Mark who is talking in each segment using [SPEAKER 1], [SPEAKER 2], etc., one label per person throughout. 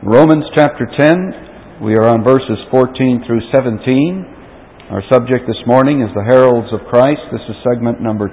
[SPEAKER 1] Romans chapter 10, we are on verses 14 through 17. Our subject this morning is the heralds of Christ. This is segment number 2.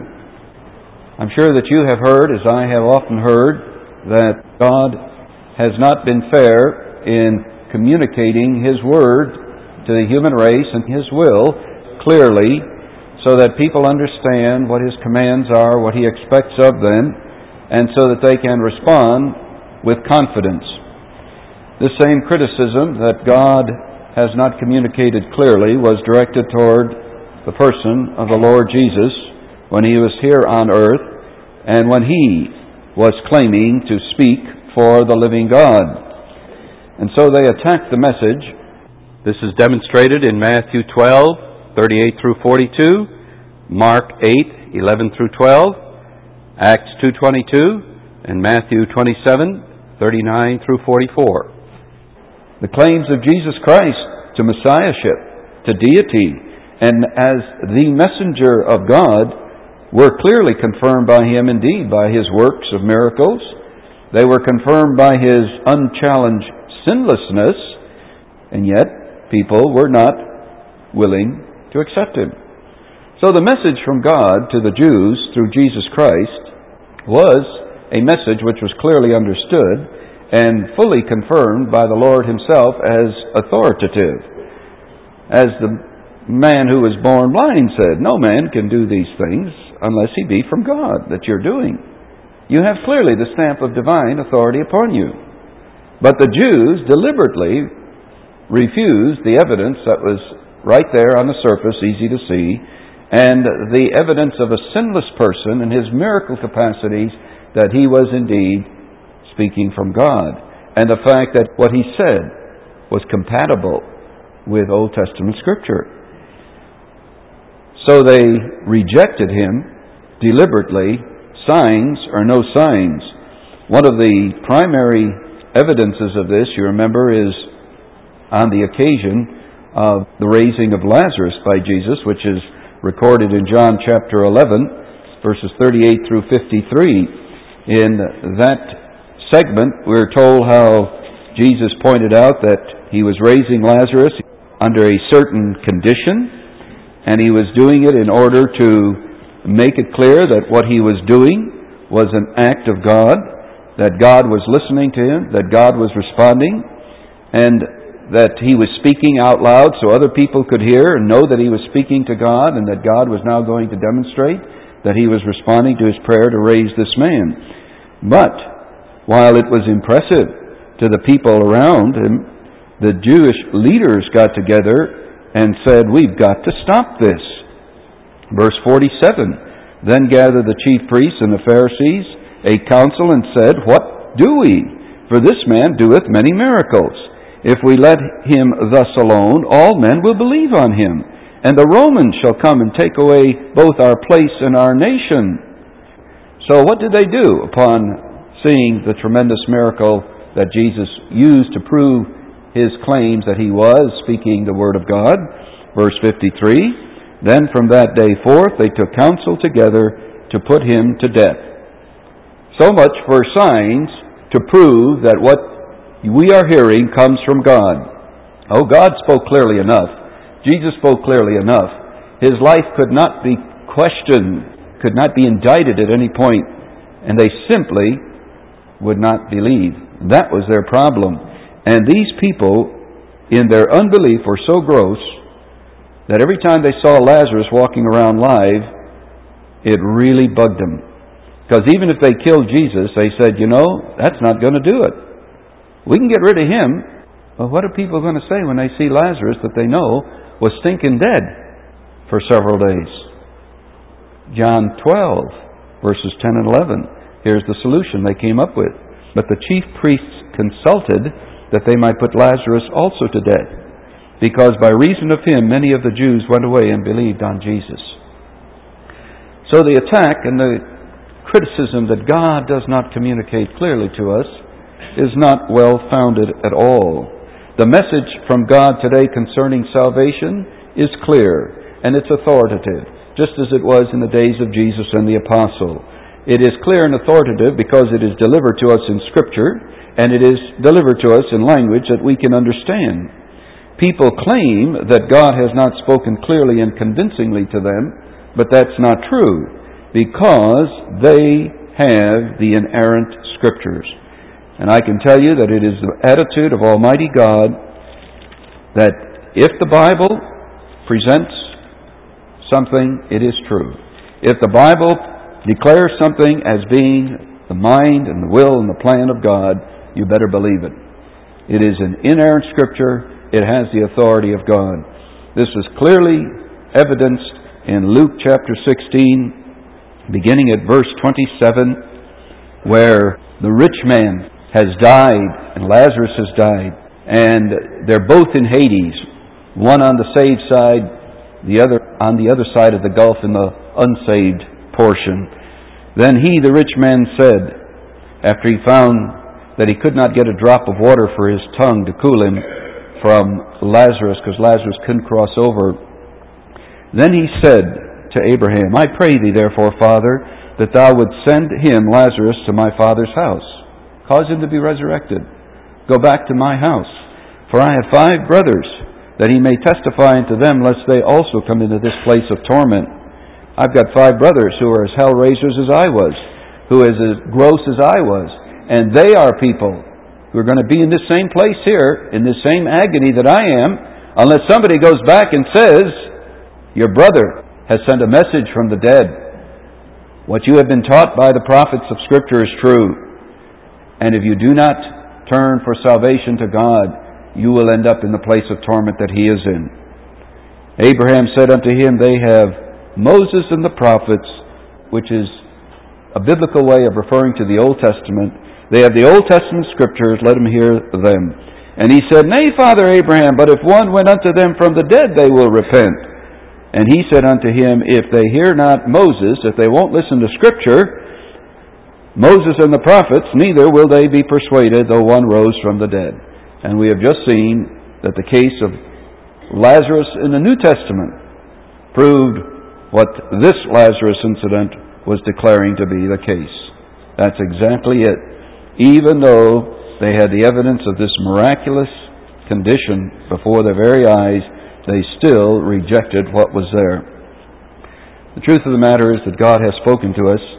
[SPEAKER 1] I'm sure that you have heard, as I have often heard, that God has not been fair in communicating His Word to the human race and His will clearly so that people understand what His commands are, what He expects of them, and so that they can respond with confidence. This same criticism that God has not communicated clearly was directed toward the person of the Lord Jesus when He was here on earth and when He was claiming to speak for the living God. And so they attacked the message. This is demonstrated in Matthew 12, 38 through 42, Mark 8, 11 through 12, Acts 2:22, and Matthew 27, 39 through 44. The claims of Jesus Christ to Messiahship, to deity, and as the messenger of God were clearly confirmed by Him indeed by His works of miracles. They were confirmed by His unchallenged sinlessness, and yet people were not willing to accept Him. So the message from God to the Jews through Jesus Christ was a message which was clearly understood and fully confirmed by the Lord Himself as authoritative. As the man who was born blind said, "No man can do these things unless he be from God that you're doing." You have clearly the stamp of divine authority upon you. But the Jews deliberately refused the evidence that was right there on the surface, easy to see, and the evidence of a sinless person and His miracle capacities that He was indeed speaking from God, and the fact that what He said was compatible with Old Testament Scripture. So they rejected Him deliberately, signs or no signs. One of the primary evidences of this, you remember, is on the occasion of the raising of Lazarus by Jesus, which is recorded in John chapter 11, verses 38 through 53. In that segment, we're told how Jesus pointed out that He was raising Lazarus under a certain condition, and He was doing it in order to make it clear that what He was doing was an act of God, that God was listening to Him, that God was responding, and that He was speaking out loud so other people could hear and know that He was speaking to God, and that God was now going to demonstrate that He was responding to His prayer to raise this man. But while it was impressive to the people around Him, the Jewish leaders got together and said, "We've got to stop this." Verse 47, "Then gathered the chief priests and the Pharisees a council and said, What do we? For this man doeth many miracles. If we let him thus alone, all men will believe on him, and the Romans shall come and take away both our place and our nation." So what did they do upon seeing the tremendous miracle that Jesus used to prove His claims that He was speaking the Word of God? Verse 53, "Then from that day forth they took counsel together to put Him to death." So much for signs to prove that what we are hearing comes from God. Oh, God spoke clearly enough. Jesus spoke clearly enough. His life could not be questioned, could not be indicted at any point, and they simply would not believe. That was their problem. And these people, in their unbelief, were so gross that every time they saw Lazarus walking around live, it really bugged them. Because even if they killed Jesus, they said, that's not going to do it. We can get rid of him, but what are people going to say when they see Lazarus that they know was stinking dead for several days? John 12, verses 10 and 11. Here's the solution they came up with. "But the chief priests consulted that they might put Lazarus also to death, because by reason of him many of the Jews went away and believed on Jesus." So the attack and the criticism that God does not communicate clearly to us is not well founded at all. The message from God today concerning salvation is clear, and it's authoritative, just as it was in the days of Jesus and the apostle. It is clear and authoritative because it is delivered to us in Scripture, and it is delivered to us in language that we can understand. People claim that God has not spoken clearly and convincingly to them, but that's not true, because they have the inerrant Scriptures. And I can tell you that it is the attitude of Almighty God that if the Bible presents something, it is true. If the Bible declares something as being the mind and the will and the plan of God, you better believe it. It is an inerrant Scripture. It has the authority of God. This is clearly evidenced in Luke chapter 16, beginning at verse 27, where the rich man has died and Lazarus has died, and they're both in Hades, one on the saved side, the other on the other side of the gulf in the unsaved portion. Then he, the rich man, said, after he found that he could not get a drop of water for his tongue to cool him from Lazarus, because Lazarus couldn't cross over, then he said to Abraham, I pray thee therefore, Father, that thou would send him, Lazarus, to my father's house. Cause him to be resurrected. Go back to my house. For I have 5 brothers, that he may testify unto them, lest they also come into this place of torment. I've got 5 brothers who are as hell-raisers as I was, who is as gross as I was. And they are people who are going to be in this same place here, in this same agony that I am, unless somebody goes back and says, your brother has sent a message from the dead. What you have been taught by the prophets of Scripture is true. And if you do not turn for salvation to God, you will end up in the place of torment that he is in. Abraham said unto him, they have Moses and the prophets, which is a biblical way of referring to the Old Testament. They have the Old Testament Scriptures, let them hear them. And he said, Nay, Father Abraham, but if one went unto them from the dead, they will repent. And he said unto him, if they hear not Moses, if they won't listen to Scripture, Moses and the prophets, neither will they be persuaded, though one rose from the dead. And we have just seen that the case of Lazarus in the New Testament proved what this Lazarus incident was declaring to be the case. That's exactly it. Even though they had the evidence of this miraculous condition before their very eyes, they still rejected what was there. The truth of the matter is that God has spoken to us,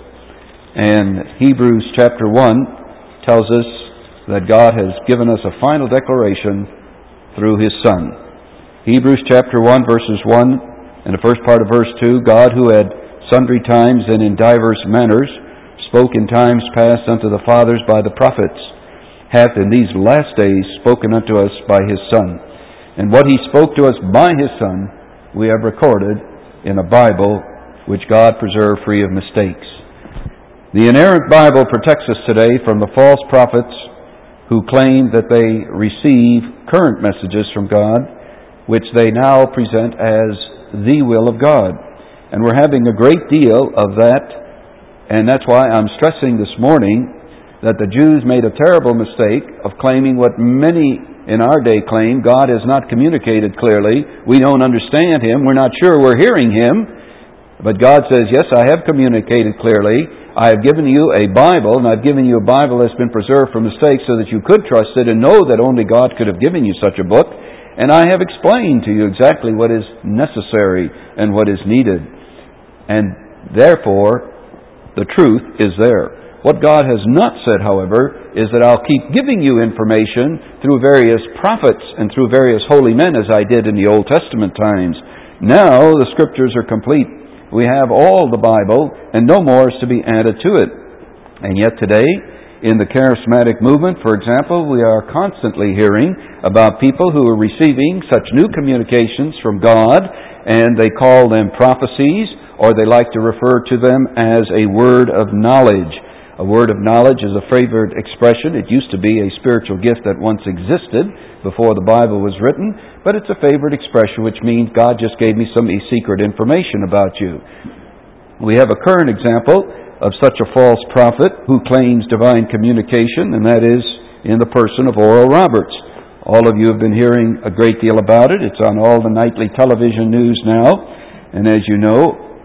[SPEAKER 1] and Hebrews chapter 1 tells us that God has given us a final declaration through His Son. Hebrews chapter 1 verses 1 and the first part of verse 2, God who had sundry times and in divers manners spoke in times past unto the fathers by the prophets, hath in these last days spoken unto us by His Son. And what He spoke to us by His Son, we have recorded in a Bible which God preserved free of mistakes. The inerrant Bible protects us today from the false prophets who claim that they receive current messages from God, which they now present as the will of God. And we're having a great deal of that, and that's why I'm stressing this morning that the Jews made a terrible mistake of claiming what many in our day claim: God has not communicated clearly, we don't understand Him, we're not sure we're hearing Him. But God says, yes, I have communicated clearly. I have given you a Bible, and I've given you a Bible that's been preserved from mistakes so that you could trust it and know that only God could have given you such a book. And I have explained to you exactly what is necessary and what is needed. And therefore, the truth is there. What God has not said, however, is that I'll keep giving you information through various prophets and through various holy men as I did in the Old Testament times. Now the Scriptures are complete. We have all the Bible, and no more is to be added to it. And yet today, in the charismatic movement, for example, we are constantly hearing about people who are receiving such new communications from God, and they call them prophecies, or they like to refer to them as a word of knowledge. A word of knowledge is a favorite expression. It used to be a spiritual gift that once existed before the Bible was written, but it's a favorite expression, which means God just gave me some secret information about you. We have a current example of such a false prophet who claims divine communication, and that is in the person of Oral Roberts. All of you have been hearing a great deal about it. It's on all the nightly television news now, and as you know,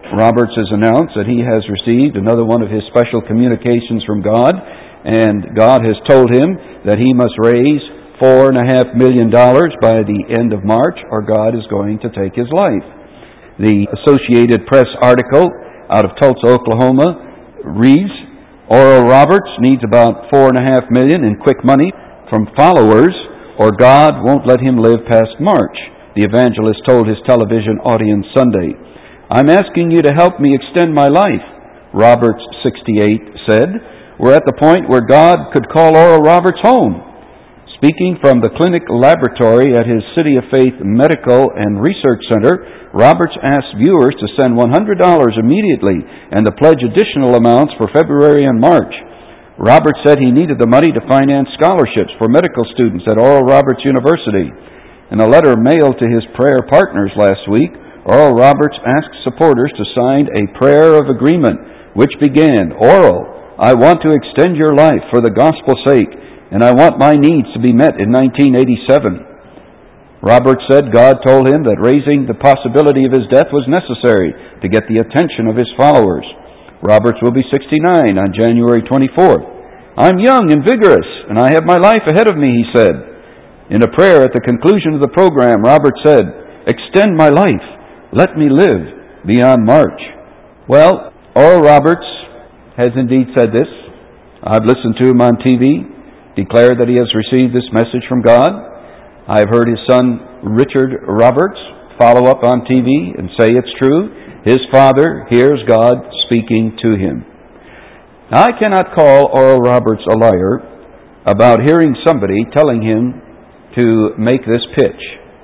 [SPEAKER 1] Roberts has announced that he has received another one of his special communications from God, and God has told him that he must raise $4.5 million by the end of March, or God is going to take his life. The Associated Press article out of Tulsa, Oklahoma reads, Oral Roberts needs about $4.5 million in quick money from followers, or God won't let him live past March, the evangelist told his television audience Sunday. I'm asking you to help me extend my life, Roberts, 68, said. We're at the point where God could call Oral Roberts home. Speaking from the clinic laboratory at his City of Faith Medical and Research Center, Roberts asked viewers to send $100 immediately and to pledge additional amounts for February and March. Roberts said he needed the money to finance scholarships for medical students at Oral Roberts University. In a letter mailed to his prayer partners last week, Oral Roberts asked supporters to sign a prayer of agreement, which began, Oral, I want to extend your life for the gospel's sake, and I want my needs to be met in 1987. Roberts said God told him that raising the possibility of his death was necessary to get the attention of his followers. Roberts will be 69 on January 24th. I'm young and vigorous, and I have my life ahead of me, he said. In a prayer at the conclusion of the program, Roberts said, Extend my life. Let me live beyond March. Well, Oral Roberts has indeed said this. I've listened to him on TV, declare that he has received this message from God. I've heard his son, Richard Roberts, follow up on TV and say it's true. His father hears God speaking to him. Now, I cannot call Oral Roberts a liar about hearing somebody telling him to make this pitch.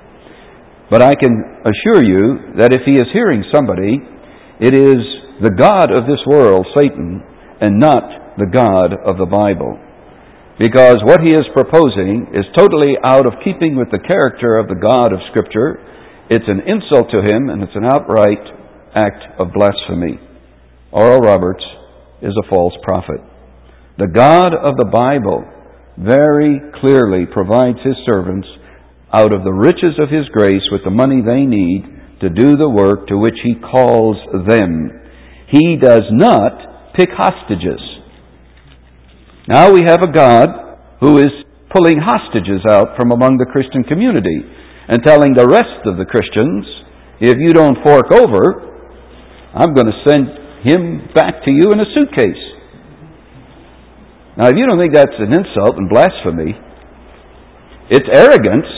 [SPEAKER 1] But I can assure you that if he is hearing somebody, it is the God of this world, Satan, and not the God of the Bible. Because what he is proposing is totally out of keeping with the character of the God of Scripture. It's an insult to him, and it's an outright act of blasphemy. Oral Roberts is a false prophet. The God of the Bible very clearly provides his servants out of the riches of his grace with the money they need to do the work to which he calls them. He does not pick hostages. Now we have a God who is pulling hostages out from among the Christian community and telling the rest of the Christians, if you don't fork over, I'm going to send him back to you in a suitcase. Now, if you don't think that's an insult and blasphemy, it's arrogance.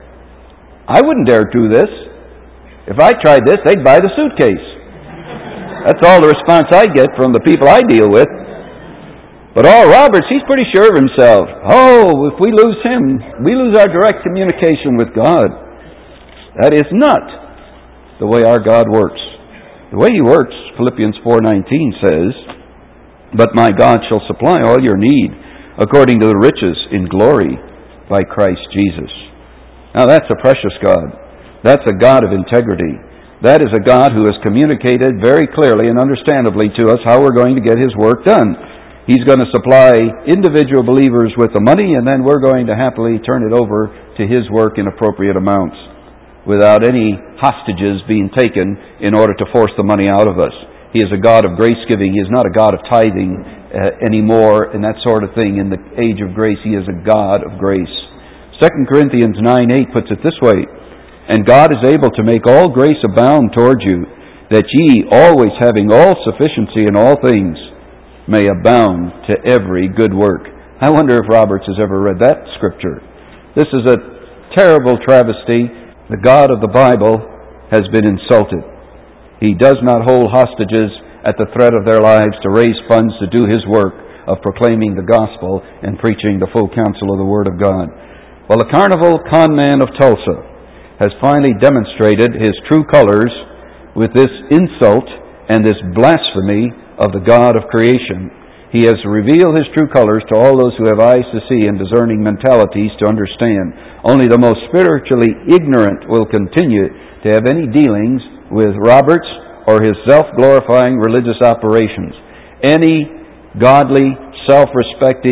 [SPEAKER 1] I wouldn't dare do this. If I tried this, they'd buy the suitcase. That's all the response I get from the people I deal with. But Oral Roberts, he's pretty sure of himself. Oh, if we lose him, we lose our direct communication with God. That is not the way our God works. The way he works, Philippians 4:19 says, But my God shall supply all your need according to the riches in glory by Christ Jesus. Now that's a precious God. That's a God of integrity. That is a God who has communicated very clearly and understandably to us how we're going to get his work done. He's going to supply individual believers with the money, and then we're going to happily turn it over to his work in appropriate amounts without any hostages being taken in order to force the money out of us. He is a God of grace-giving. He is not a God of tithing anymore and that sort of thing. In the age of grace, he is a God of grace. 2 Corinthians 9:8 puts it this way, And God is able to make all grace abound toward you, that ye, always having all sufficiency in all things, may abound to every good work. I wonder if Roberts has ever read that scripture. This is a terrible travesty. The God of the Bible has been insulted. He does not hold hostages at the threat of their lives to raise funds to do his work of proclaiming the gospel and preaching the full counsel of the Word of God. Well, the carnival con man of Tulsa has finally demonstrated his true colors with this insult and this blasphemy of the God of creation. He has revealed his true colors to all those who have eyes to see and discerning mentalities to understand. Only the most spiritually ignorant will continue to have any dealings with Roberts or his self-glorifying religious operations. Any godly, self-respecting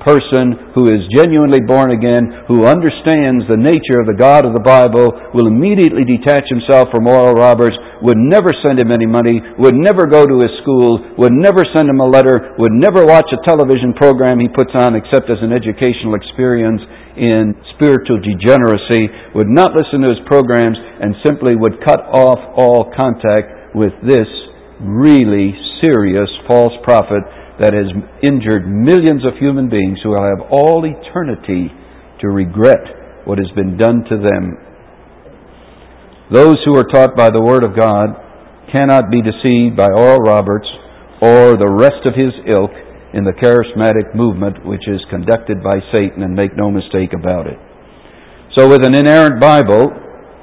[SPEAKER 1] person who is genuinely born again, who understands the nature of the God of the Bible, will immediately detach himself from Oral Roberts, would never send him any money, would never go to his school, would never send him a letter, would never watch a television program he puts on except as an educational experience in spiritual degeneracy, would not listen to his programs, and simply would cut off all contact with this really serious false prophet that has injured millions of human beings who will have all eternity to regret what has been done to them. Those who are taught by the Word of God cannot be deceived by Oral Roberts or the rest of his ilk in the charismatic movement which is conducted by Satan, and make no mistake about it. So with an inerrant Bible,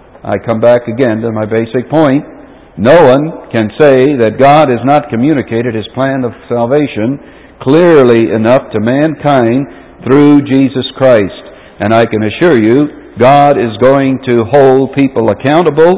[SPEAKER 1] I come back again to my basic point. No one can say that God has not communicated His plan of salvation clearly enough to mankind through Jesus Christ. And I can assure you, God is going to hold people accountable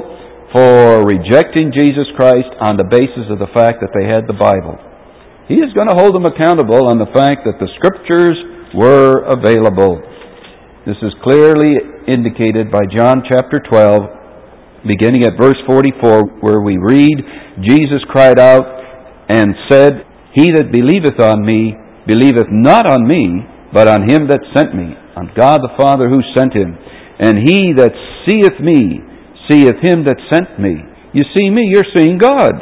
[SPEAKER 1] for rejecting Jesus Christ on the basis of the fact that they had the Bible. He is going to hold them accountable on the fact that the Scriptures were available. This is clearly indicated by John chapter 12, beginning at verse 44, where we read, Jesus cried out and said, He that believeth on me, believeth not on me, but on him that sent me, on God the Father who sent him. And he that seeth me, seeth him that sent me. You see me, you're seeing God.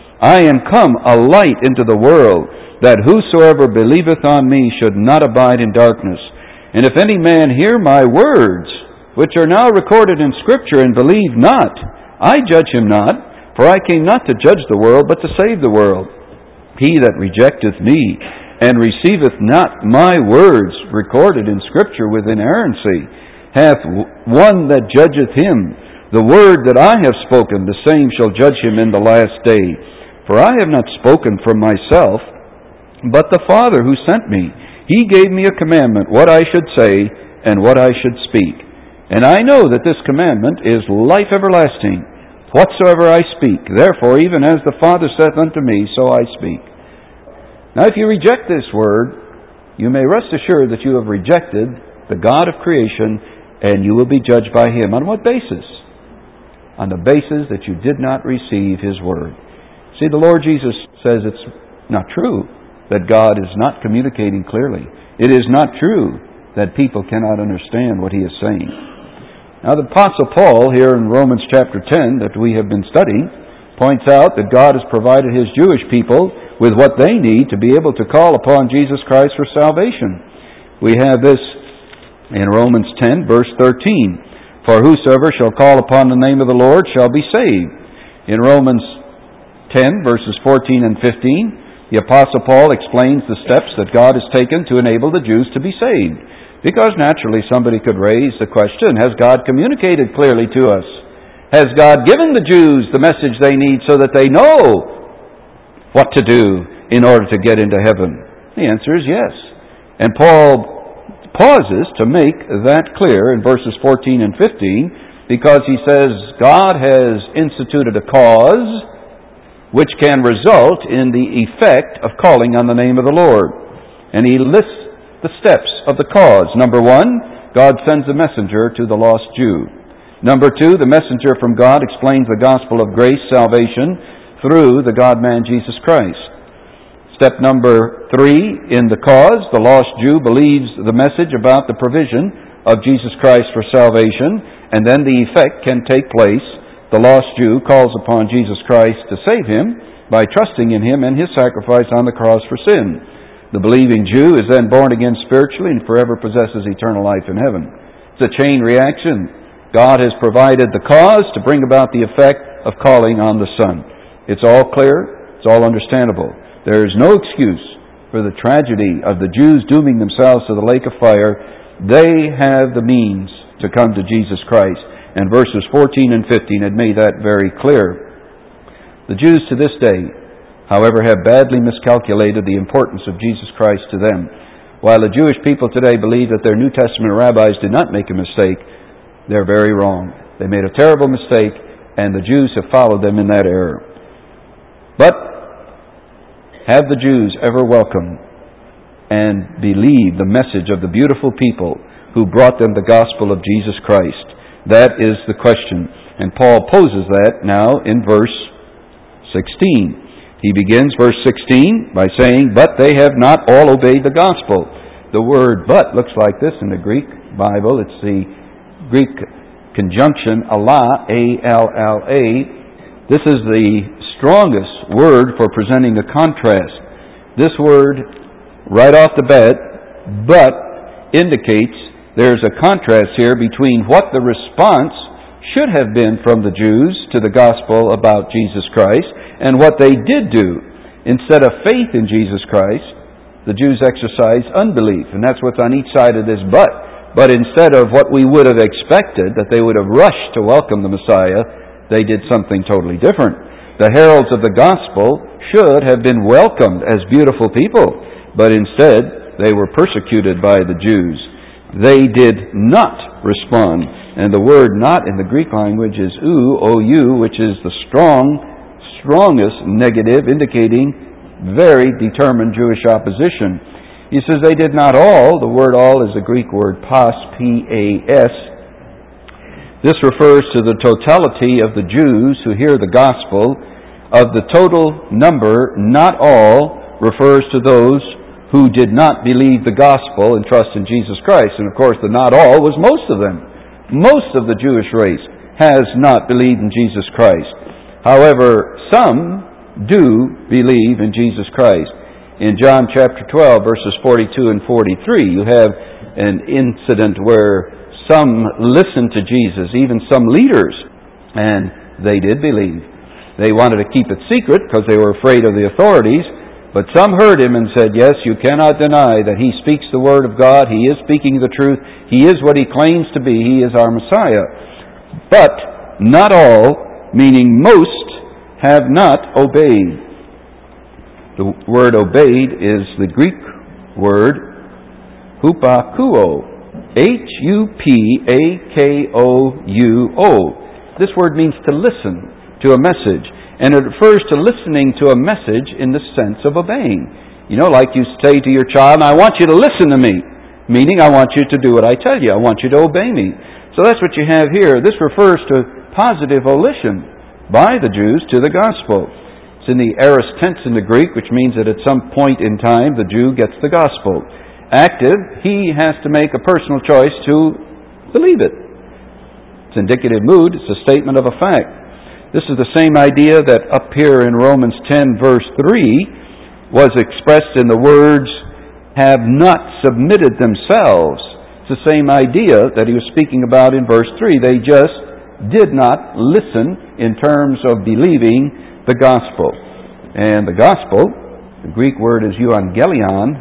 [SPEAKER 1] I am come a light into the world, that whosoever believeth on me should not abide in darkness. And if any man hear my words, which are now recorded in Scripture, and believe not, I judge him not, for I came not to judge the world, but to save the world. He that rejecteth me, and receiveth not my words recorded in Scripture with inerrancy, hath one that judgeth him. The word that I have spoken, the same shall judge him in the last day. For I have not spoken from myself, but the Father who sent me. He gave me a commandment, what I should say, and what I should speak. And I know that this commandment is life everlasting, whatsoever I speak. Therefore, even as the Father saith unto me, so I speak. Now, if you reject this word, you may rest assured that you have rejected the God of creation, and you will be judged by Him. On what basis? On the basis that you did not receive His word. See, the Lord Jesus says it's not true that God is not communicating clearly. It is not true that people cannot understand what He is saying. Now, the Apostle Paul, here in Romans chapter 10, that we have been studying, points out that God has provided His Jewish people with what they need to be able to call upon Jesus Christ for salvation. We have this in Romans 10, verse 13. For whosoever shall call upon the name of the Lord shall be saved. In Romans 10, verses 14 and 15, the Apostle Paul explains the steps that God has taken to enable the Jews to be saved. Because naturally somebody could raise the question, has God communicated clearly to us? Has God given the Jews the message they need so that they know what to do in order to get into heaven? The answer is yes. And Paul pauses to make that clear in verses 14 and 15 because he says God has instituted a cause which can result in the effect of calling on the name of the Lord. And he lists the steps of the cause. Number one, God sends a messenger to the lost Jew. Number two, the messenger from God explains the gospel of grace, salvation, through the God-man Jesus Christ. Step number three, in the cause, the lost Jew believes the message about the provision of Jesus Christ for salvation, and then the effect can take place. The lost Jew calls upon Jesus Christ to save him by trusting in Him and His sacrifice on the cross for sin. The believing Jew is then born again spiritually and forever possesses eternal life in heaven. It's a chain reaction. God has provided the cause to bring about the effect of calling on the Son. It's all clear. It's all understandable. There is no excuse for the tragedy of the Jews dooming themselves to the lake of fire. They have the means to come to Jesus Christ. And verses 14 and 15 had made that very clear. The Jews to this day, however, have badly miscalculated the importance of Jesus Christ to them. While the Jewish people today believe that their New Testament rabbis did not make a mistake, they're very wrong. They made a terrible mistake, and the Jews have followed them in that error. But have the Jews ever welcomed and believe the message of the beautiful people who brought them the gospel of Jesus Christ? That is the question. And Paul poses that now in verse 16. He begins verse 16 by saying, "But they have not all obeyed the gospel." The word "but" looks like this in the Greek Bible. It's the Greek conjunction alla, A-L-L-A. This is the strongest word for presenting a contrast. This word, right off the bat, "but," indicates there's a contrast here between what the response should have been from the Jews to the gospel about Jesus Christ and what they did do. Instead of faith in Jesus Christ, the Jews exercised unbelief, and that's what's on each side of this "but." But instead of what we would have expected, that they would have rushed to welcome the Messiah, they did something totally different. The heralds of the gospel should have been welcomed as beautiful people, but instead they were persecuted by the Jews. They did not respond. And the word "not" in the Greek language is ou, O-U, which is the strongest negative, indicating very determined Jewish opposition. He says they did not all. The word "all" is the Greek word pas, P-A-S. This refers to the totality of the Jews who hear the gospel. Of the total number, not all refers to those who did not believe the gospel and trust in Jesus Christ. And of course, the "not all" was most of them. Most of the Jewish race has not believed in Jesus Christ. However, some do believe in Jesus Christ. In John chapter 12, verses 42 and 43, you have an incident where some listened to Jesus, even some leaders, and they did believe. They wanted to keep it secret because they were afraid of the authorities, but some heard him and said, "Yes, you cannot deny that he speaks the word of God. He is speaking the truth. He is what he claims to be. He is our Messiah." But not all, meaning most, have not obeyed. The word "obeyed" is the Greek word hupakuo, H-U-P-A-K-O-U-O. This word means to listen to a message, and it refers to listening to a message in the sense of obeying. You know, like you say to your child, "I want you to listen to me," meaning I want you to do what I tell you. I want you to obey me. So that's what you have here. This refers to positive volition by the Jews to the gospel. It's in the aorist tense in the Greek, which means that at some point in time the Jew gets the gospel. Active, he has to make a personal choice to believe it. It's indicative mood. It's a statement of a fact. This is the same idea that up here in Romans 10 verse 3 was expressed in the words, "have not submitted themselves." It's the same idea that he was speaking about in verse 3. They just did not listen in terms of believing the gospel. And the gospel, the Greek word is euangelion,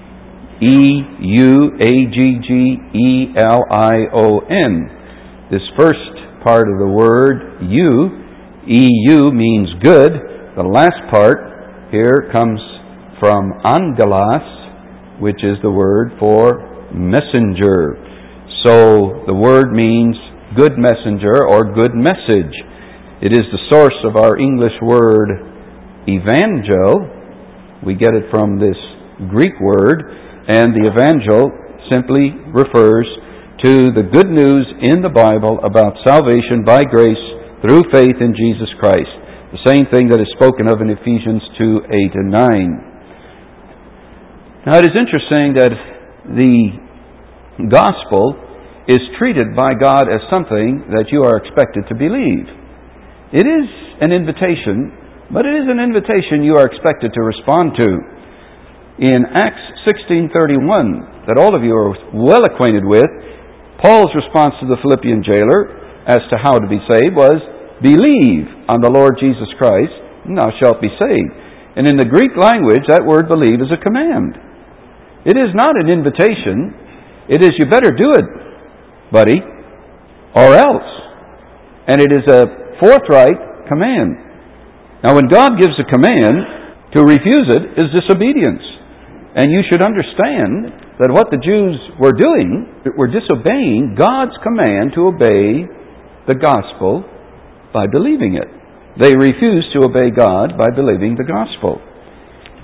[SPEAKER 1] E-U-A-G-G-E-L-I-O-N. This first part of the word, EU means good. The last part here comes from angelos, which is the word for messenger. So the word means good messenger or good message. It is the source of our English word evangel. We get it from this Greek word, and the evangel simply refers to the good news in the Bible about salvation by grace through faith in Jesus Christ. The same thing that is spoken of in Ephesians 2:8 and 9. Now it is interesting that the gospel is treated by God as something that you are expected to believe. It is an invitation, but it is an invitation you are expected to respond to. In Acts 16:31, that all of you are well acquainted with, Paul's response to the Philippian jailer as to how to be saved was, "Believe on the Lord Jesus Christ, and thou shalt be saved." And in the Greek language, that word "believe" is a command. It is not an invitation. It is, "You better do it, buddy, or else." And it is a forthright command. Now, when God gives a command, to refuse it is disobedience. And you should understand that what the Jews were doing, were disobeying God's command to obey the gospel by believing it. They refused to obey God by believing the gospel.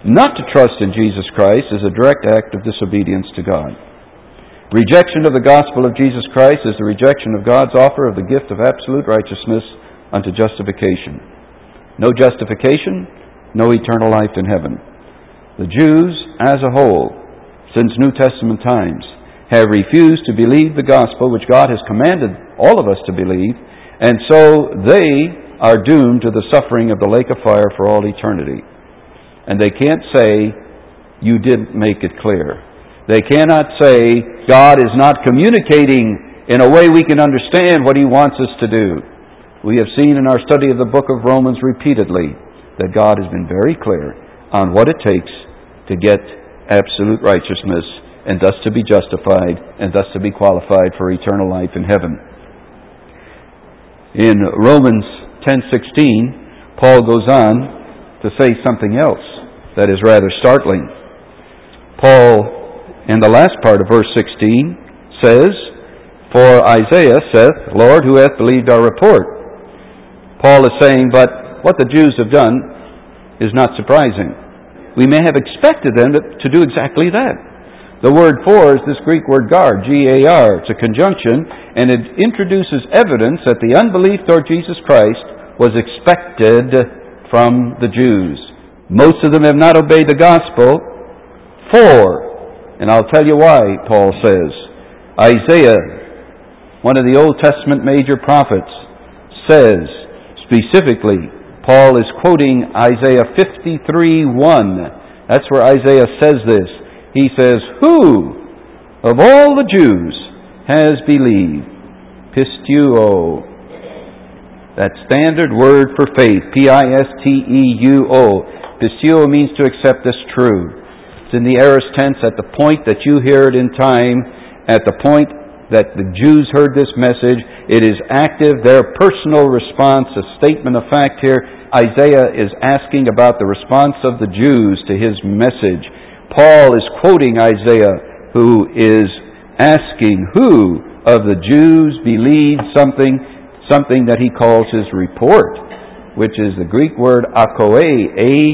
[SPEAKER 1] Not to trust in Jesus Christ is a direct act of disobedience to God. Rejection of the gospel of Jesus Christ is the rejection of God's offer of the gift of absolute righteousness unto justification. No justification, no eternal life in heaven. The Jews as a whole, since New Testament times, have refused to believe the gospel which God has commanded all of us to believe, and so they are doomed to the suffering of the lake of fire for all eternity. And they can't say, you didn't make it clear. They cannot say, God is not communicating in a way we can understand what He wants us to do. We have seen in our study of the book of Romans repeatedly that God has been very clear on what it takes to get absolute righteousness and thus to be justified and thus to be qualified for eternal life in heaven. In Romans 10:16, Paul goes on to say something else that is rather startling. Paul, in the last part of verse 16, says, For Isaiah saith, Lord, who hath believed our report? Paul is saying, but what the Jews have done is not surprising. We may have expected them to do exactly that. The word for is this Greek word gar, G-A-R. It's a conjunction, and it introduces evidence that the unbelief toward Jesus Christ was expected from the Jews. Most of them have not obeyed the gospel. And I'll tell you why, Paul says. Isaiah, one of the Old Testament major prophets, says specifically, Paul is quoting Isaiah 53:1. That's where Isaiah says this. He says, Who of all the Jews has believed? Pisteuo. That standard word for faith. P-I-S-T-E-U-O. Pisteuo means to accept as true. It's in the aorist tense at the point that you hear it in time, at the point that the Jews heard this message. It is active, their personal response, a statement of fact here. Isaiah is asking about the response of the Jews to his message. Paul is quoting Isaiah, who is asking who of the Jews believed something that he calls his report, which is the Greek word akoe,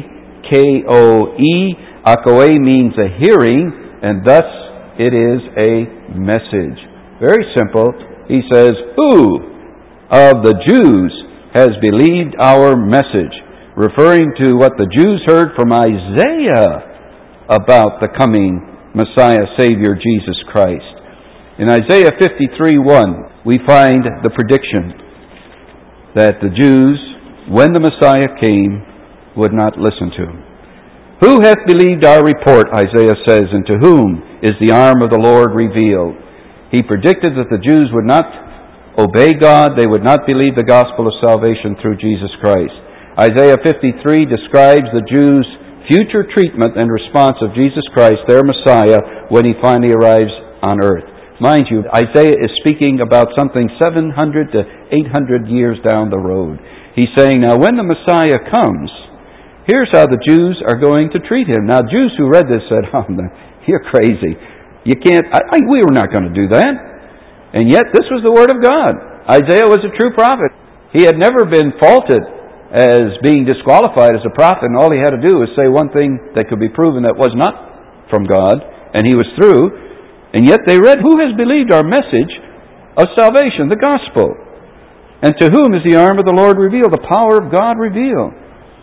[SPEAKER 1] A-K-O-E. Akoe means a hearing, and thus it is a message. Very simple. He says, Who of the Jews has believed our message? Referring to what the Jews heard from Isaiah about the coming Messiah, Savior, Jesus Christ. In Isaiah 53:1, we find the prediction that the Jews, when the Messiah came, would not listen to him. Who hath believed our report, Isaiah says, and to whom is the arm of the Lord revealed? He predicted that the Jews would not obey God, they would not believe the gospel of salvation through Jesus Christ. Isaiah 53 describes the Jews' future treatment and response of Jesus Christ, their Messiah, when He finally arrives on earth. Mind you, Isaiah is speaking about something 700 to 800 years down the road. He's saying, now when the Messiah comes, here's how the Jews are going to treat Him. Now, Jews who read this said, oh, you're crazy. You can't, we were not going to do that. And yet, this was the Word of God. Isaiah was a true prophet. He had never been faulted as being disqualified as a prophet, and all he had to do was say one thing that could be proven that was not from God, and he was through. And yet they read, Who has believed our message of salvation, the gospel? And to whom is the arm of the Lord revealed, the power of God revealed?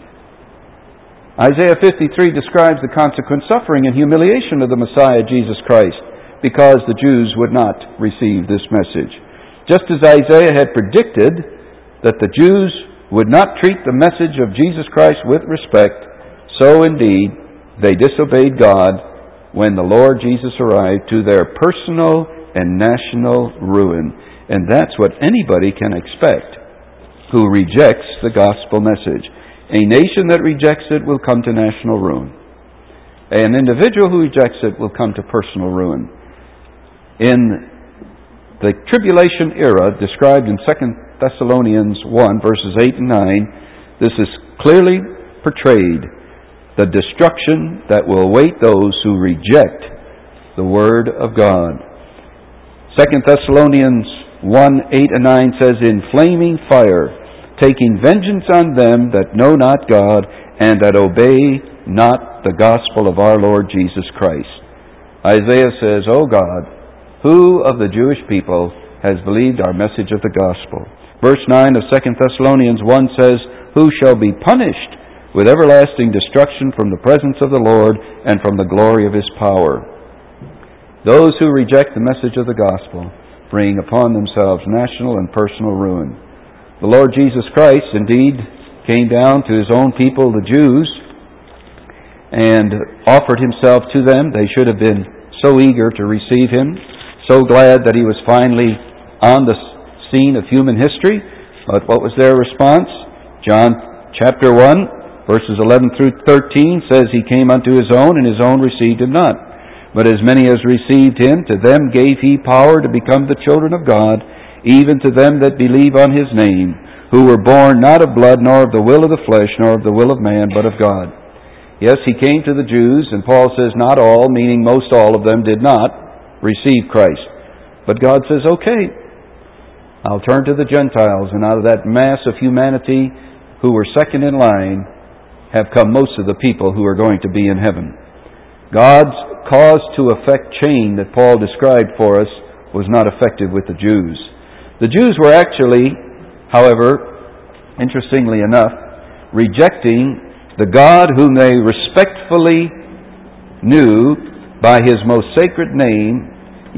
[SPEAKER 1] Isaiah 53 describes the consequent suffering and humiliation of the Messiah, Jesus Christ, because the Jews would not receive this message. Just as Isaiah had predicted that the Jews would not treat the message of Jesus Christ with respect, so indeed they disobeyed God when the Lord Jesus arrived, to their personal and national ruin. And that's what anybody can expect who rejects the gospel message. A nation that rejects it will come to national ruin. An individual who rejects it will come to personal ruin. In the tribulation era described in 2 Thessalonians 1, verses 8 and 9, this is clearly portrayed, the destruction that will await those who reject the Word of God. 2 Thessalonians 1, 8 and 9 says, In flaming fire, taking vengeance on them that know not God, and that obey not the the gospel of our Lord Jesus Christ. Isaiah says, O God, who of the Jewish people has believed our message of the gospel? Verse 9 of 2 Thessalonians 1 says, Who shall be punished with everlasting destruction from the presence of the Lord and from the glory of His power? Those who reject the message of the gospel bring upon themselves national and personal ruin. The Lord Jesus Christ indeed came down to His own people, the Jews, and offered Himself to them. They should have been so eager to receive Him, so glad that He was finally on the scene of human history. But what was their response? John chapter 1, verses 11 through 13 says, He came unto His own, and His own received Him not. But as many as received Him, to them gave He power to become the children of God, even to them that believe on His name, who were born not of blood, nor of the will of the flesh, nor of the will of man, but of God. Yes, He came to the Jews, and Paul says not all, meaning most all of them, did not receive Christ. But God says, okay, I'll turn to the Gentiles, and out of that mass of humanity who were second in line have come most of the people who are going to be in heaven. God's cause to effect chain that Paul described for us was not effective with the Jews. The Jews were actually, however, interestingly enough, rejecting the God whom they respectfully knew by His most sacred name,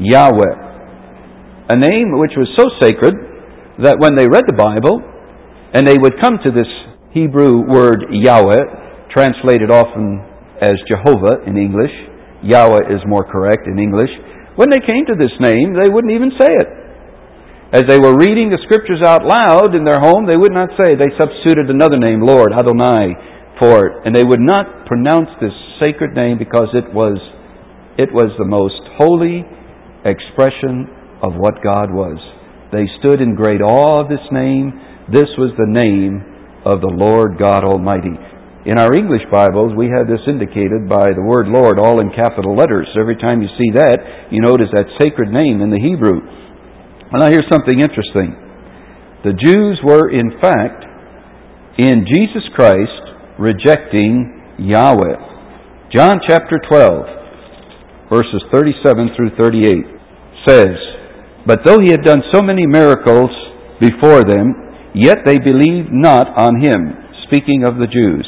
[SPEAKER 1] Yahweh. A name which was so sacred that when they read the Bible, and they would come to this Hebrew word Yahweh, translated often as Jehovah in English, Yahweh is more correct in English. When they came to this name, they wouldn't even say it. As they were reading the Scriptures out loud in their home, they would not say. They substituted another name, Lord, Adonai, for it. And they would not pronounce this sacred name because it was the most holy expression of what God was. They stood in great awe of this name. This was the name of the Lord God Almighty. In our English Bibles, we have this indicated by the word Lord, all in capital letters. So every time you see that, you notice that sacred name in the Hebrew. Well, now here's something interesting. The Jews were, in fact, in Jesus Christ, rejecting Yahweh. John chapter 12, verses 37 through 38, says, But though He had done so many miracles before them, yet they believed not on Him, speaking of the Jews,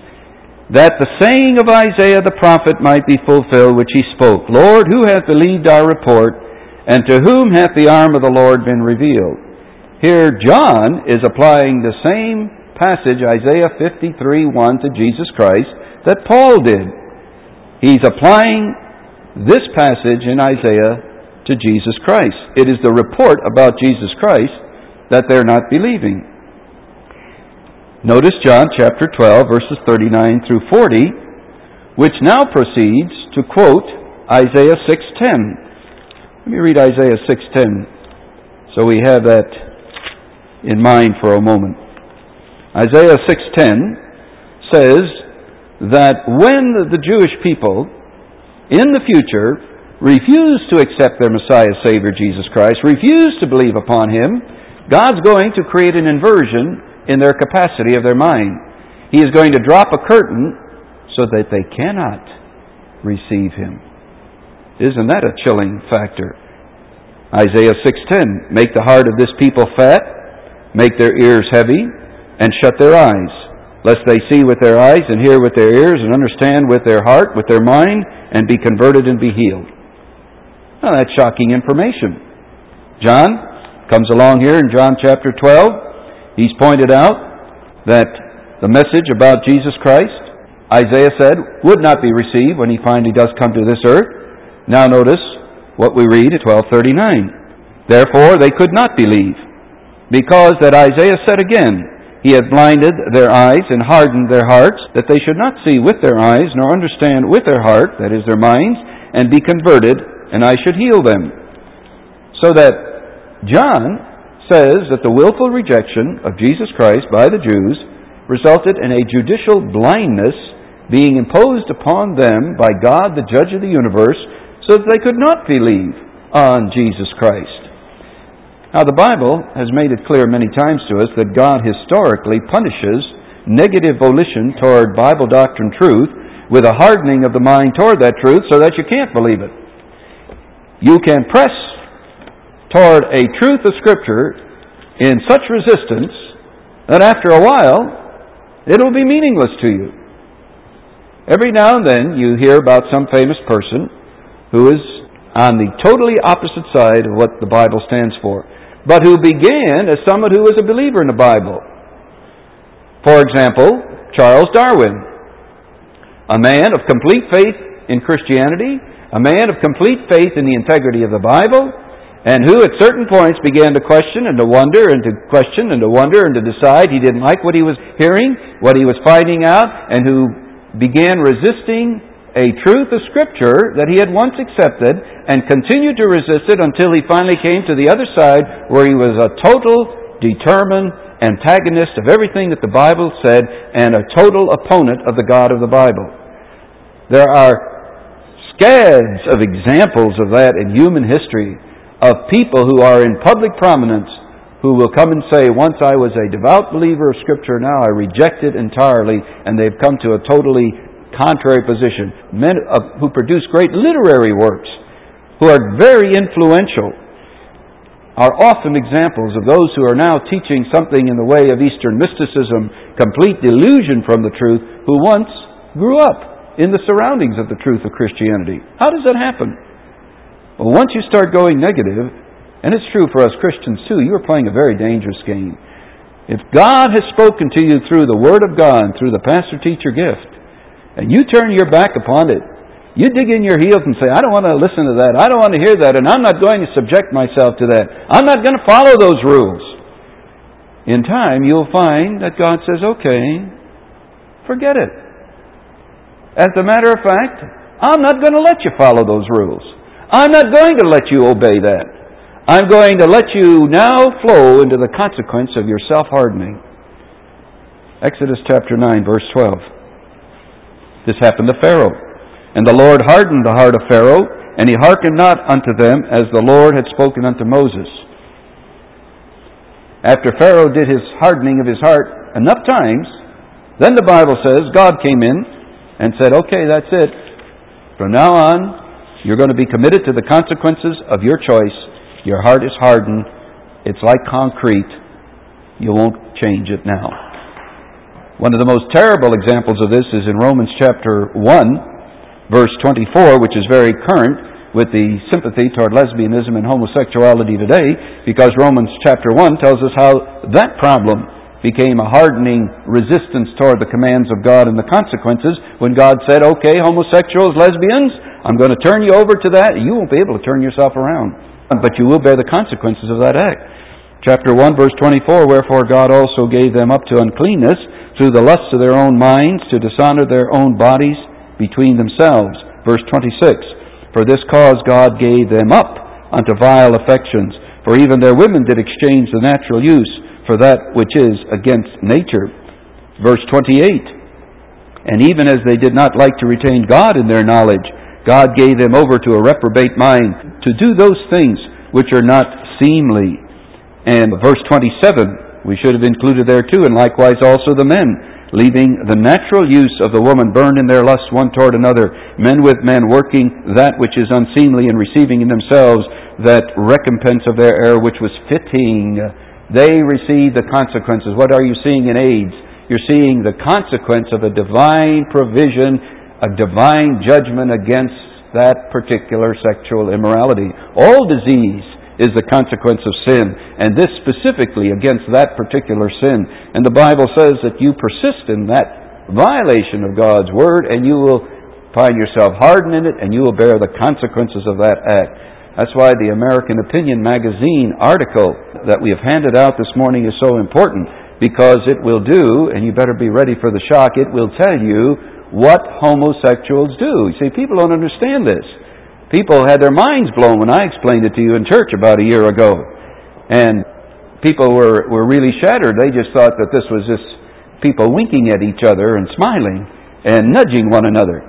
[SPEAKER 1] that the saying of Isaiah the prophet might be fulfilled, which he spoke, Lord, who hath believed our report, and to whom hath the arm of the Lord been revealed? Here John is applying the same passage, Isaiah 53:1, to Jesus Christ that Paul did. He's applying this passage in Isaiah to Jesus Christ. It is the report about Jesus Christ that they're not believing. Notice John chapter 12, verses 39 through 40, which now proceeds to quote Isaiah 6:10. Let me read Isaiah 6:10 so we have that in mind for a moment. Isaiah 6:10 says that when the Jewish people in the future refuse to accept their Messiah, Savior, Jesus Christ, refuse to believe upon Him, God's going to create an inversion in their capacity of their mind. He is going to drop a curtain so that they cannot receive Him. Isn't that a chilling factor? Isaiah 6:10, Make the heart of this people fat, make their ears heavy, and shut their eyes, lest they see with their eyes and hear with their ears and understand with their heart, with their mind, and be converted and be healed. Now that's shocking information. John comes along here in John chapter 12. He's pointed out that the message about Jesus Christ, Isaiah said, would not be received when He finally does come to this earth. Now notice what we read at 12:39. Therefore they could not believe, because that Isaiah said again, He hath blinded their eyes and hardened their hearts, that they should not see with their eyes, nor understand with their heart, that is their minds, and be converted, and I should heal them. So that John says that the willful rejection of Jesus Christ by the Jews resulted in a judicial blindness being imposed upon them by God, the judge of the universe, so that they could not believe on Jesus Christ. Now, the Bible has made it clear many times to us that God historically punishes negative volition toward Bible doctrine truth with a hardening of the mind toward that truth so that you can't believe it. You can press toward a truth of Scripture in such resistance that after a while it will be meaningless to you. Every now and then you hear about some famous person who is on the totally opposite side of what the Bible stands for, but who began as someone who was a believer in the Bible. For example, Charles Darwin, a man of complete faith in Christianity, a man of complete faith in the integrity of the Bible, and who at certain points began to question and to wonder and to question and to wonder and to decide he didn't like what he was hearing, what he was finding out, and who began resisting a truth of Scripture that he had once accepted and continued to resist it until he finally came to the other side where he was a total, determined antagonist of everything that the Bible said and a total opponent of the God of the Bible. There are scads of examples of that in human history, of people who are in public prominence who will come and say, once I was a devout believer of Scripture, now I reject it entirely, and they've come to a totally contrary position. Men who produce great literary works, who are very influential, are often examples of those who are now teaching something in the way of Eastern mysticism, complete delusion from the truth, who once grew up in the surroundings of the truth of Christianity. How does that happen? Well, once you start going negative, and it's true for us Christians too, you are playing a very dangerous game. If God has spoken to you through the Word of God, through the pastor-teacher gift, and you turn your back upon it, you dig in your heels and say, I don't want to listen to that, I don't want to hear that, and I'm not going to subject myself to that. I'm not going to follow those rules. In time, you'll find that God says, okay, forget it. As a matter of fact, I'm not going to let you follow those rules. I'm not going to let you obey that. I'm going to let you now flow into the consequence of your self-hardening. Exodus chapter 9, verse 12. This happened to Pharaoh. And the Lord hardened the heart of Pharaoh, and he hearkened not unto them as the Lord had spoken unto Moses. After Pharaoh did his hardening of his heart enough times, then the Bible says God came in and said, okay, that's it. From now on, you're going to be committed to the consequences of your choice. Your heart is hardened. It's like concrete. You won't change it now. One of the most terrible examples of this is in Romans chapter 1, verse 24, which is very current with the sympathy toward lesbianism and homosexuality today, because Romans chapter 1 tells us how that problem became a hardening resistance toward the commands of God and the consequences when God said, okay, homosexuals, lesbians, I'm going to turn you over to that. You won't be able to turn yourself around, but you will bear the consequences of that act. Chapter 1, verse 24, wherefore God also gave them up to uncleanness through the lusts of their own minds, to dishonor their own bodies between themselves. Verse 26, for this cause God gave them up unto vile affections, for even their women did exchange the natural use for that which is against nature. Verse 28, and even as they did not like to retain God in their knowledge, God gave them over to a reprobate mind to do those things which are not seemly. And verse 27, we should have included there too, and likewise also the men, leaving the natural use of the woman burned in their lust one toward another, men with men working that which is unseemly and receiving in themselves that recompense of their error which was fitting. They receive the consequences. What are you seeing in AIDS? You're seeing the consequence of a divine provision, a divine judgment against that particular sexual immorality. All disease is the consequence of sin, and this specifically against that particular sin. And the Bible says that you persist in that violation of God's Word, and you will find yourself hardened in it, and you will bear the consequences of that act. That's why the American Opinion magazine article that we have handed out this morning is so important, because it will do, and you better be ready for the shock, it will tell you what homosexuals do. You see, people don't understand this. People had their minds blown when I explained it to you in church about a year ago. And people were really shattered. They just thought that this was just people winking at each other and smiling and nudging one another.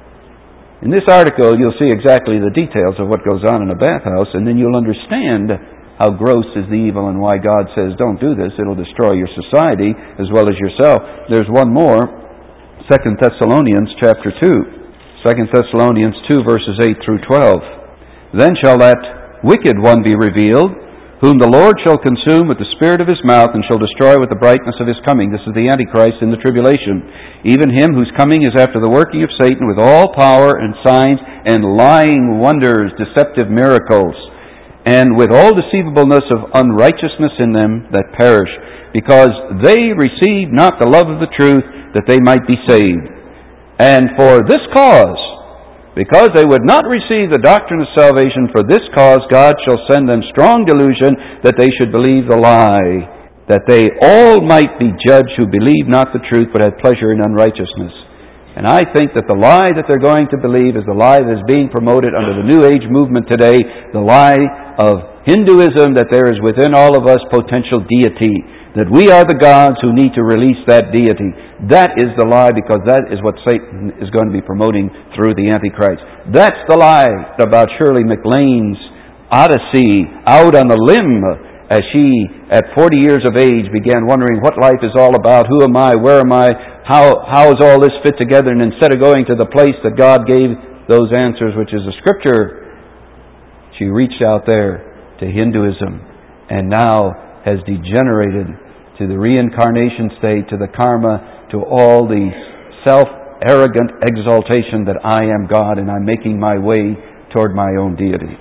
[SPEAKER 1] In this article, you'll see exactly the details of what goes on in a bathhouse, and then you'll understand how gross is the evil and why God says, don't do this. It'll destroy your society as well as yourself. There's one more. 2 Thessalonians chapter 2. 2 Thessalonians 2 verses 8 through 12. Then shall that wicked one be revealed, whom the Lord shall consume with the spirit of his mouth, and shall destroy with the brightness of his coming. This is the Antichrist in the tribulation. Even him whose coming is after the working of Satan with all power and signs and lying wonders, deceptive miracles, and with all deceivableness of unrighteousness in them that perish, because they receive not the love of the truth, that they might be saved. And for this cause, because they would not receive the doctrine of salvation, for this cause God shall send them strong delusion, that they should believe the lie, that they all might be judged who believe not the truth, but had pleasure in unrighteousness. And I think that the lie that they're going to believe is the lie that is being promoted under the New Age movement today, the lie of Hinduism, that there is within all of us potential deity, that we are the gods who need to release that deity. That is the lie, because that is what Satan is going to be promoting through the Antichrist. That's the lie about Shirley MacLaine's odyssey out on the limb, as she, at 40 years of age, began wondering what life is all about. Who am I? Where am I? How does all this fit together? And instead of going to the place that God gave those answers, which is the Scripture, she reached out there to Hinduism, and now has degenerated to the reincarnation state, to the karma, to all the self-arrogant exaltation that I am God and I'm making my way toward my own deity.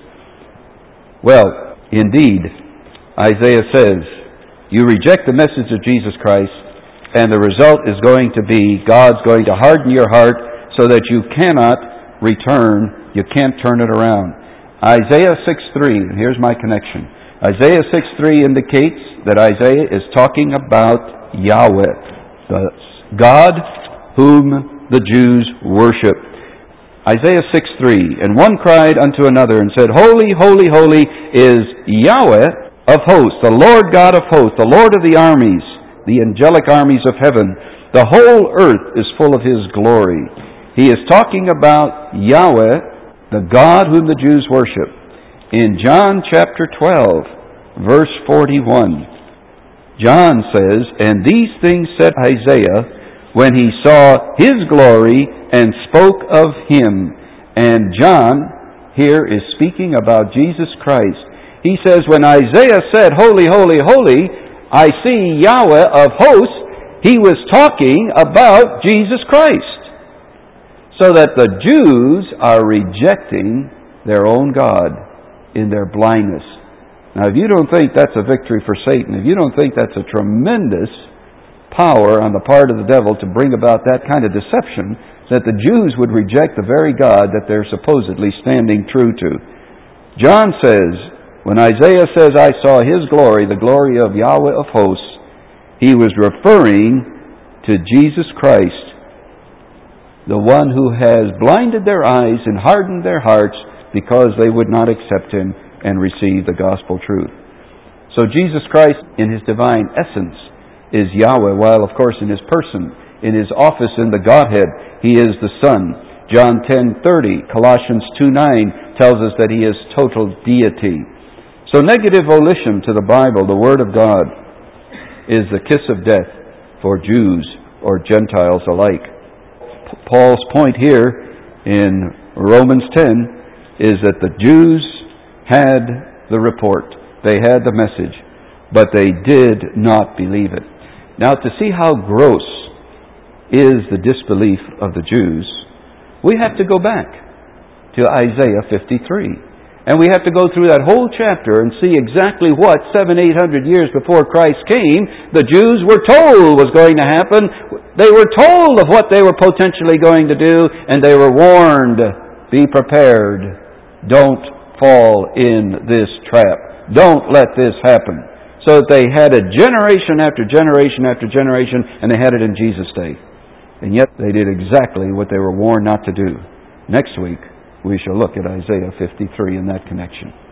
[SPEAKER 1] Well, indeed, Isaiah says, you reject the message of Jesus Christ, and the result is going to be God's going to harden your heart so that you cannot return, you can't turn it around. Isaiah 6:3, and here's my connection. Isaiah 6:3 indicates that Isaiah is talking about Yahweh, the God whom the Jews worship. Isaiah 6:3, and one cried unto another and said, Holy, holy, holy is Yahweh of hosts, the Lord God of hosts, the Lord of the armies, the angelic armies of heaven. The whole earth is full of His glory. He is talking about Yahweh, the God whom the Jews worship. In John chapter 12, verse 41, John says, And these things said Isaiah when he saw His glory and spoke of Him. And John here is speaking about Jesus Christ. He says, when Isaiah said, Holy, holy, holy, I see Yahweh of hosts, he was talking about Jesus Christ. So that the Jews are rejecting their own God in their blindness. Now, if you don't think that's a victory for Satan, if you don't think that's a tremendous power on the part of the devil to bring about that kind of deception, that the Jews would reject the very God that they're supposedly standing true to. John says, when Isaiah says, I saw His glory, the glory of Yahweh of hosts, he was referring to Jesus Christ, the one who has blinded their eyes and hardened their hearts because they would not accept Him and receive the gospel truth. So Jesus Christ, in His divine essence, is Yahweh, while of course in His person, in His office in the Godhead, He is the Son. John 10:30, Colossians 2:9 tells us that He is total deity. So negative volition to the Bible, the Word of God, is the kiss of death for Jews or Gentiles alike. Paul's point here in Romans 10 is that the Jews had the report, they had the message, but they did not believe it. Now, to see how gross is the disbelief of the Jews, we have to go back to Isaiah 53. And we have to go through that whole chapter and see exactly what 700-800 years before Christ came, the Jews were told was going to happen. They were told of what they were potentially going to do, and they were warned, be prepared. Don't fall in this trap. Don't let this happen. So that they had it generation after generation after generation, and they had it in Jesus' day. And yet they did exactly what they were warned not to do. Next week, we shall look at Isaiah 53 in that connection.